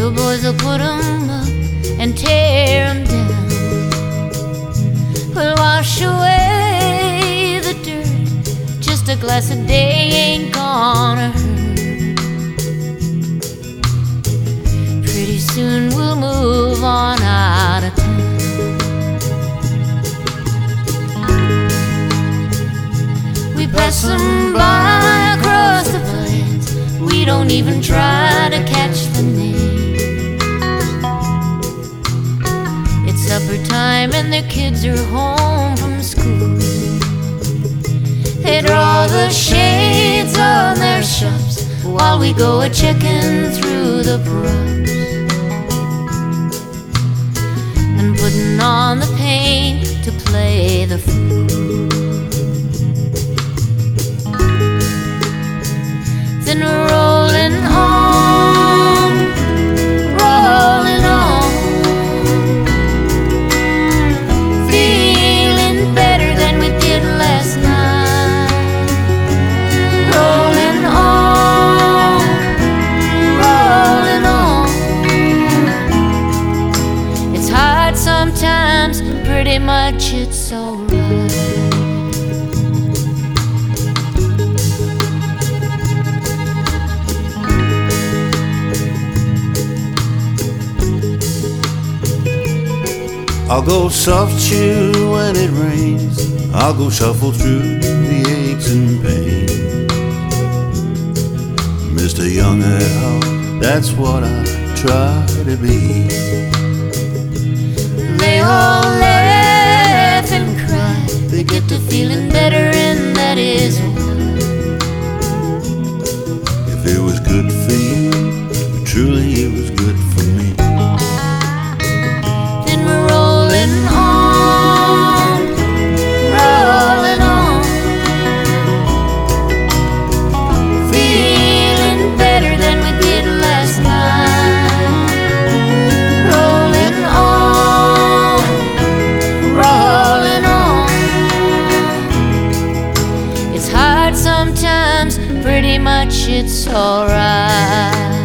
Your boys will put 'em up and tear 'em down. We'll wash away the dirt. Just a glass a day ain't gonna hurt. Pretty soon we'll move on out of town. We pass them by across the plains. We don't even try to catch the name. It's supper time and their kids are home from school. They draw the shades on their shops while we go a-checking through the props and putting on the paint to play the fool. Then we're rolling on, rolling on, feeling better than we did last night. Rolling on, rolling on. It's hard sometimes, pretty much it's alright. I'll go soft chew when it rains. I'll go shuffle through the aches and pain. Mr. Young at heart, that's what I try to be. They all laugh and cry. They get to feeling better, and that is why. If it was good for you, truly it was good for me. Then we're rolling on, rolling on, feeling better than we did last night. Rolling on, rolling on. It's hard sometimes, pretty much it's alright.